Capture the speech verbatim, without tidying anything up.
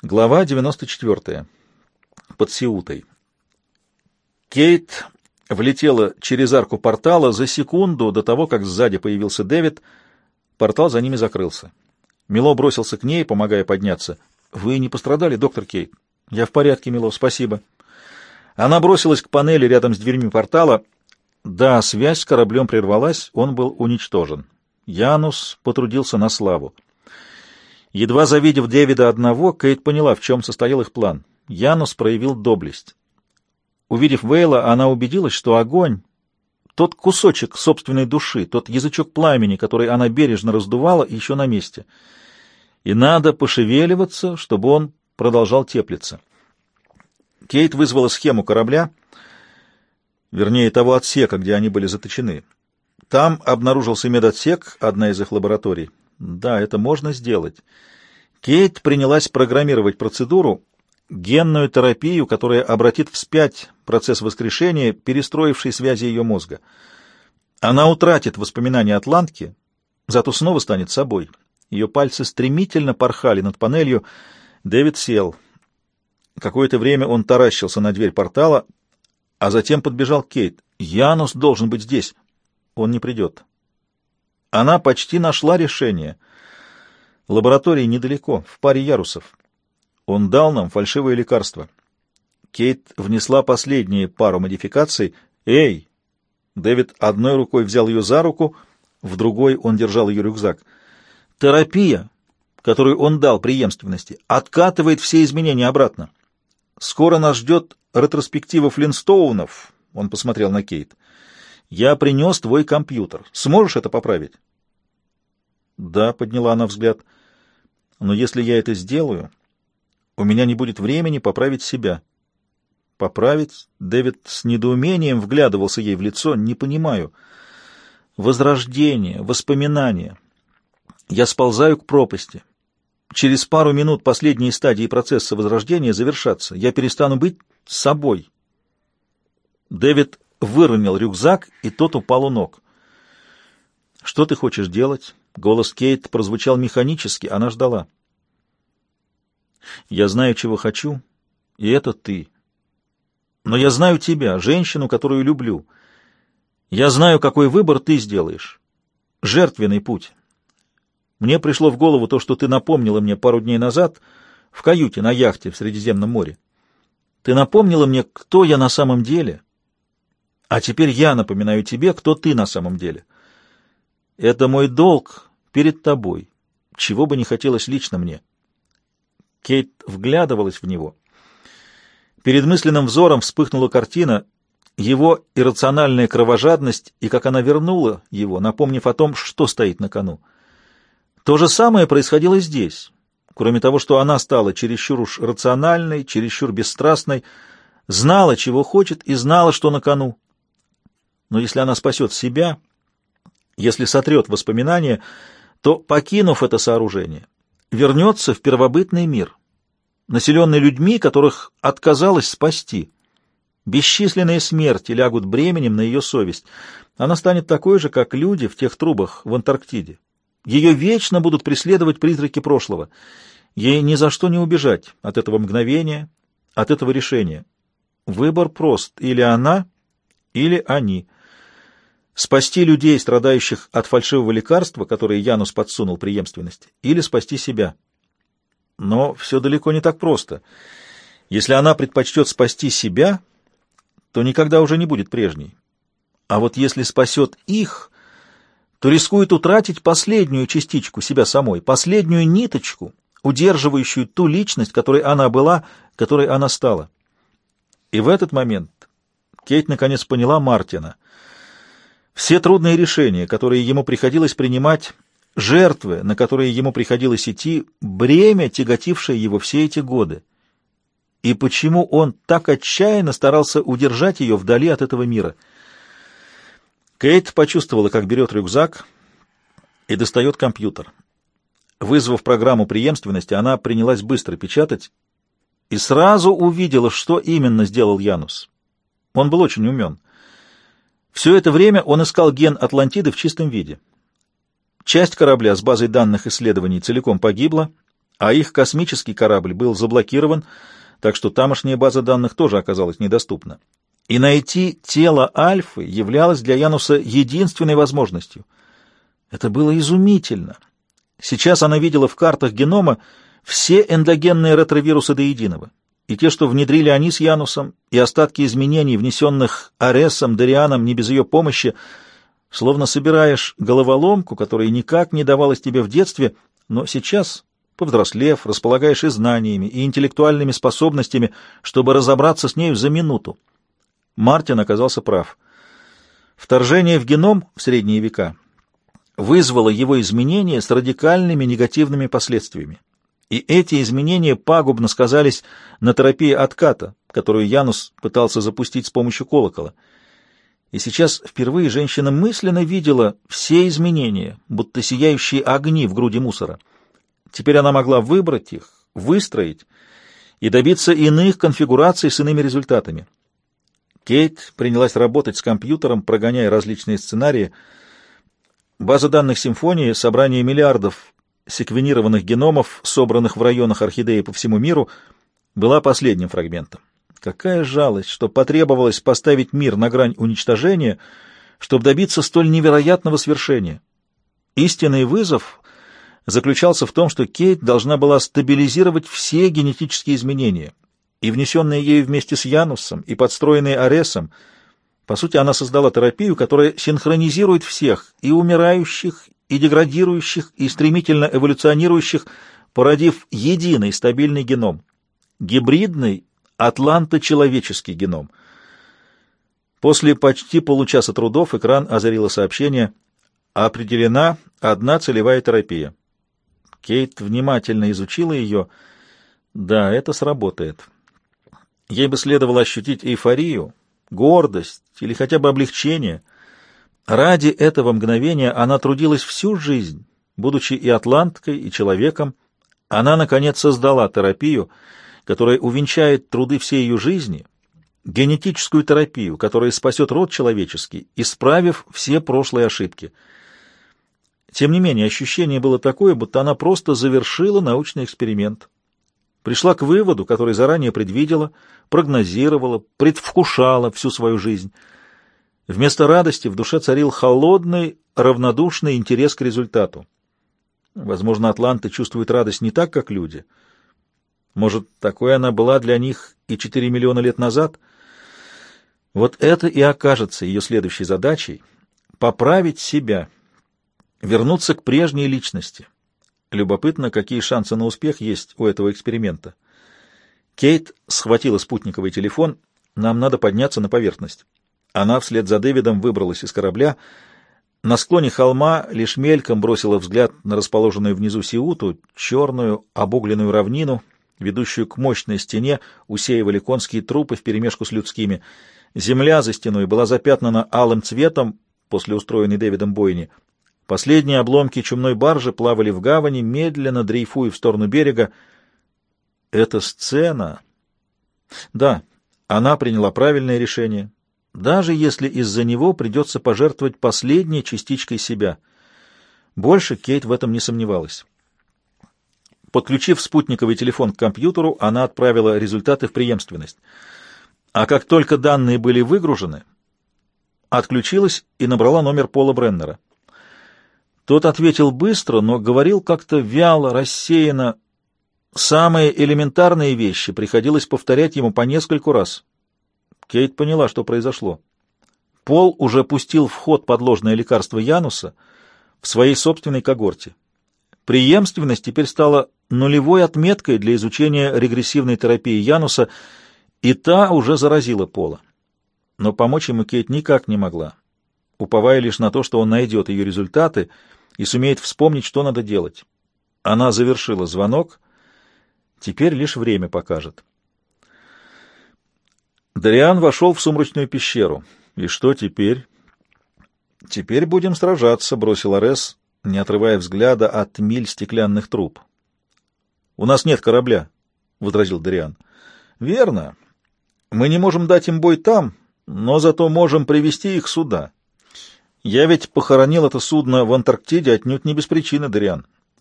Глава девяносто четвёртая. Под Сеутой. Кейт влетела через арку портала за секунду до того, как сзади появился Дэвид. Портал за ними закрылся. Мило бросился к ней, помогая подняться. «Вы не пострадали, доктор Кейт?» «Я в порядке, Мило, спасибо». Она бросилась к панели рядом с дверьми портала. Да, связь с кораблем прервалась, он был уничтожен. Янус потрудился на славу. Едва завидев Дэвида одного, Кейт поняла, в чем состоял их план. Янус проявил доблесть. Увидев Вейла, она убедилась, что огонь, тот кусочек собственной души, тот язычок пламени, который она бережно раздувала, еще на месте. И надо пошевеливаться, чтобы он продолжал теплиться. Кейт вызвала схему корабля, вернее, того отсека, где они были заточены. Там обнаружился медотсек, одна из их лабораторий. Да, это можно сделать. Кейт принялась программировать процедуру, генную терапию, которая обратит вспять процесс воскрешения, перестроивший связи ее мозга. Она утратит воспоминания Атлантки, зато снова станет собой. Ее пальцы стремительно порхали над панелью. Дэвид сел. Какое-то время он таращился на дверь портала, а затем подбежал к Кейт. «Янус должен быть здесь. Он не придет». Она почти нашла решение. Лаборатория недалеко, в паре ярусов. Он дал нам фальшивое лекарство. Кейт внесла последние пару модификаций. «Эй!» Дэвид одной рукой взял ее за руку, в другой он держал ее рюкзак. «Терапия, которую он дал преемственности, откатывает все изменения обратно. Скоро нас ждет ретроспектива Флинстоунов». Он посмотрел на Кейт. «Я принес твой компьютер. Сможешь это поправить?» «Да», — подняла она взгляд. «Но если я это сделаю, у меня не будет времени поправить себя». «Поправить?» — Дэвид с недоумением вглядывался ей в лицо. «Не понимаю. Возрождение, воспоминания. Я сползаю к пропасти. Через пару минут последние стадии процесса возрождения завершатся. Я перестану быть собой». Дэвид выронил рюкзак, и тот упал у ног. «Что ты хочешь делать?» Голос Кейт прозвучал механически, она ждала. «Я знаю, чего хочу, и это ты. Но я знаю тебя, женщину, которую люблю. Я знаю, какой выбор ты сделаешь. Жертвенный путь. Мне пришло в голову то, что ты напомнила мне пару дней назад в каюте на яхте в Средиземном море. Ты напомнила мне, кто я на самом деле». А теперь я напоминаю тебе, кто ты на самом деле. Это мой долг перед тобой, чего бы не хотелось лично мне. Кейт вглядывалась в него. Перед мысленным взором вспыхнула картина, его иррациональная кровожадность и как она вернула его, напомнив о том, что стоит на кону. То же самое происходило здесь. Кроме того, что она стала чересчур уж рациональной, чересчур бесстрастной, знала, чего хочет, и знала, что на кону. Но если она спасет себя, если сотрет воспоминания, то, покинув это сооружение, вернется в первобытный мир, населенный людьми, которых отказалась спасти. Бесчисленные смерти лягут бременем на ее совесть. Она станет такой же, как люди в тех трубах в Антарктиде. Ее вечно будут преследовать призраки прошлого. Ей ни за что не убежать от этого мгновения, от этого решения. Выбор прост: или она, или они. Спасти людей, страдающих от фальшивого лекарства, которое Янус подсунул преемственности, или спасти себя. Но все далеко не так просто. Если она предпочтет спасти себя, то никогда уже не будет прежней. А вот если спасет их, то рискует утратить последнюю частичку себя самой, последнюю ниточку, удерживающую ту личность, которой она была, которой она стала. И в этот момент Кейт наконец поняла Мартина. Все трудные решения, которые ему приходилось принимать, жертвы, на которые ему приходилось идти, бремя, тяготившее его все эти годы. И почему он так отчаянно старался удержать ее вдали от этого мира? Кейт почувствовала, как берет рюкзак и достает компьютер. Вызвав программу преемственности, она принялась быстро печатать и сразу увидела, что именно сделал Янус. Он был очень умен. Все это время он искал ген Атлантиды в чистом виде. Часть корабля с базой данных исследований целиком погибла, а их космический корабль был заблокирован, так что тамошняя база данных тоже оказалась недоступна. И найти тело Альфы являлось для Януса единственной возможностью. Это было изумительно. Сейчас она видела в картах генома все эндогенные ретровирусы до единого, и те, что внедрили они с Янусом, и остатки изменений, внесенных Аресом, Дарианом, не без ее помощи, словно собираешь головоломку, которая никак не давалась тебе в детстве, но сейчас, повзрослев, располагаешь и знаниями, и интеллектуальными способностями, чтобы разобраться с нею за минуту. Мартин оказался прав. Вторжение в геном в средние века вызвало его изменения с радикальными негативными последствиями. И эти изменения пагубно сказались на терапии отката, которую Янус пытался запустить с помощью колокола. И сейчас впервые женщина мысленно видела все изменения, будто сияющие огни в груди мусора. Теперь она могла выбрать их, выстроить и добиться иных конфигураций с иными результатами. Кейт принялась работать с компьютером, прогоняя различные сценарии. База данных симфонии, собрание миллиардов секвенированных геномов, собранных в районах орхидеи по всему миру, была последним фрагментом. Какая жалость, что потребовалось поставить мир на грань уничтожения, чтобы добиться столь невероятного свершения. Истинный вызов заключался в том, что Кейт должна была стабилизировать все генетические изменения, и внесенные ею вместе с Янусом, и подстроенные Аресом. По сути, она создала терапию, которая синхронизирует всех, и умирающих, и деградирующих, и стремительно эволюционирующих, породив единый стабильный геном, гибридный атланто-человеческий геном. После почти получаса трудов экран озарило сообщение: определена одна целевая терапия. Кейт внимательно изучила ее. Да, это сработает. Ей бы следовало ощутить эйфорию, гордость или хотя бы облегчение. Ради этого мгновения она трудилась всю жизнь, будучи и атланткой, и человеком. Она, наконец, создала терапию, которая увенчает труды всей ее жизни, генетическую терапию, которая спасет род человеческий, исправив все прошлые ошибки. Тем не менее, ощущение было такое, будто она просто завершила научный эксперимент. Пришла к выводу, который заранее предвидела, прогнозировала, предвкушала всю свою жизнь. Вместо радости в душе царил холодный, равнодушный интерес к результату. Возможно, атланты чувствуют радость не так, как люди. Может, такой она была для них и четыре миллиона лет назад? Вот это и окажется ее следующей задачей — поправить себя, вернуться к прежней личности. Любопытно, какие шансы на успех есть у этого эксперимента. Кейт схватила спутниковый телефон. Нам надо подняться на поверхность. Она вслед за Дэвидом выбралась из корабля. На склоне холма лишь мельком бросила взгляд на расположенную внизу Сеуту, черную обугленную равнину, ведущую к мощной стене, усеивали конские трупы вперемешку с людскими. Земля за стеной была запятнана алым цветом после устроенной Дэвидом бойни. Последние обломки чумной баржи плавали в гавани, медленно дрейфуя в сторону берега. Эта сцена... Да, она приняла правильное решение, даже если из-за него придется пожертвовать последней частичкой себя. Больше Кейт в этом не сомневалась. Подключив спутниковый телефон к компьютеру, она отправила результаты в преемственность. А как только данные были выгружены, отключилась и набрала номер Пола Бреннера. Тот ответил быстро, но говорил как-то вяло, рассеянно. Самые элементарные вещи приходилось повторять ему по нескольку раз. Кейт поняла, что произошло. Пол уже пустил в ход подложное лекарство Януса в своей собственной когорте. Преемственность теперь стала нулевой отметкой для изучения регрессивной терапии Януса, и та уже заразила Пола. Но помочь ему Кейт никак не могла, уповая лишь на то, что он найдет ее результаты и сумеет вспомнить, что надо делать. Она завершила звонок, теперь лишь время покажет. Дариан вошел в сумрачную пещеру. «И что теперь?» «Теперь будем сражаться», — бросил Арес, не отрывая взгляда от миль стеклянных труб. «У нас нет корабля», — возразил Дариан. «Верно. Мы не можем дать им бой там, но зато можем привести их сюда. Я ведь похоронил это судно в Антарктиде отнюдь не без причины, Дариан.